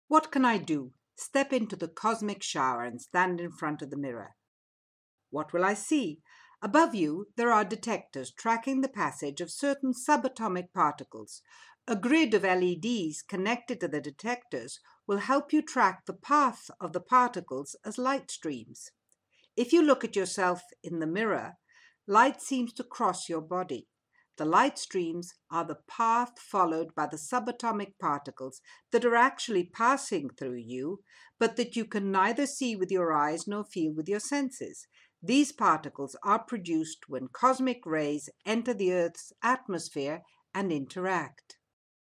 What can I do? Step into the cosmic shower and stand in front of the mirror. What will I see? Above you, there are detectors tracking the passage of certain subatomic particles. A grid of LEDs connected to the detectors will help you track the path of the particles as light streams. If you look at yourself in the mirror, light seems to cross your body. The light streams are the path followed by the subatomic particles that are actually passing through you, but that you can neither see with your eyes nor feel with your senses. These particles are produced when cosmic rays enter the Earth's atmosphere and interact.